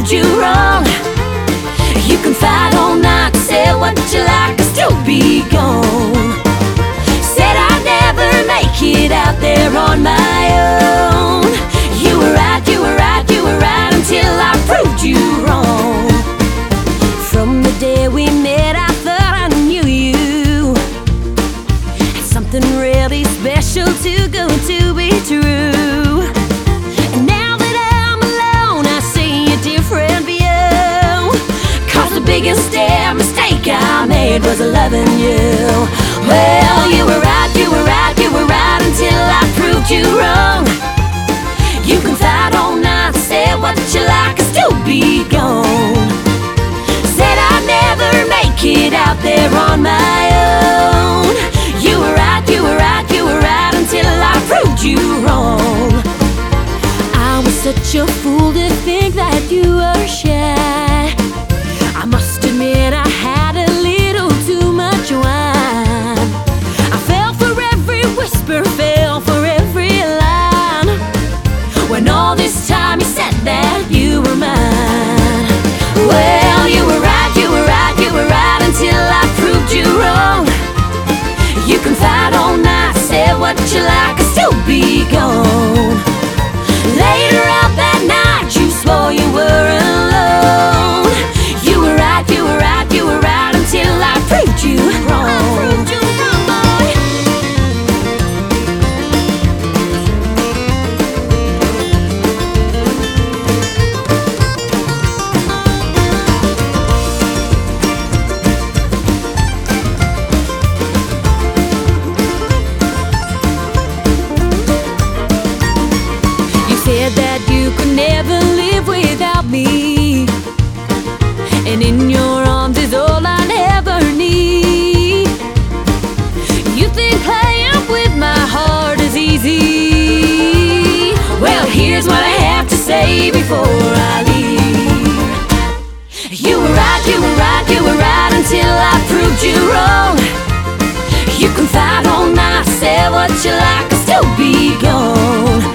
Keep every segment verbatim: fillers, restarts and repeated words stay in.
proved you wrong. You can fight all night, say what you like, I'll still be gone. Said I'd never make it out there on my own. You were right, you were right, you were right, until I proved you wrong. From the day we met, I thought I knew you. Had something really special too good to be true. And now that I'm alone, I see a different view. Cause the biggest damn mistake I made was loving you. Well, you were right, you were right, you were right, until I proved you wrong. You can fight all night, say what you like, I'll still be gone. Said I'd never make it out there on my own. You were right, you were right, you were right, until I proved you wrong. I was such a fool to think that you were shy. I must admit I had a little too much wine. I fell for every whisper, fell for every line. When all this time you said that you were mine. Well, you were right, you were right, you were right, until I proved you wrong. You can fight all night, say what you like, I'll still be gone. Later out that night, you swore you were alone. You were right, you were right, you were right, until I proved you wrong. I proved you wrong, boy. Said that you could never live without me, and in your arms is all I ever need. You think playing with my heart is easy? Well, here's what I have to say before I leave. You were right, you were right, you were right, until I proved you wrong. You can fight all night, say what you like, I'll still be gone.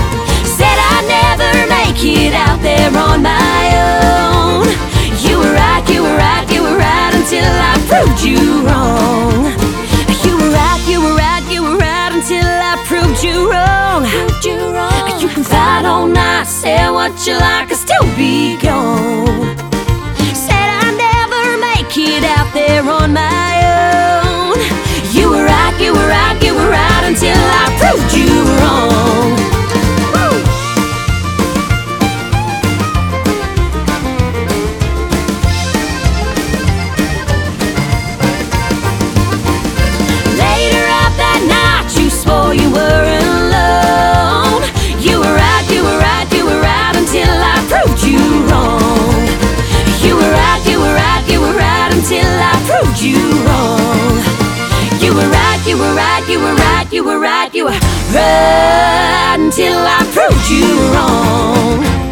It out there on my own. You were right, you were right, you were right, until I proved you wrong. You were right, you were right, you were right, until I proved you wrong. Proved you wrong. You can fight all night, say what you like, I'll still be gone. Said I'd never make it out there on my own. You were right, you were right, you were right, until I proved you wrong. You were alone. You were right, you were right, you were right, until I proved you wrong. You were right, you were right, you were right, until I proved you wrong. You were right, you were right, you were right, you were right, you were right, until I proved you wrong.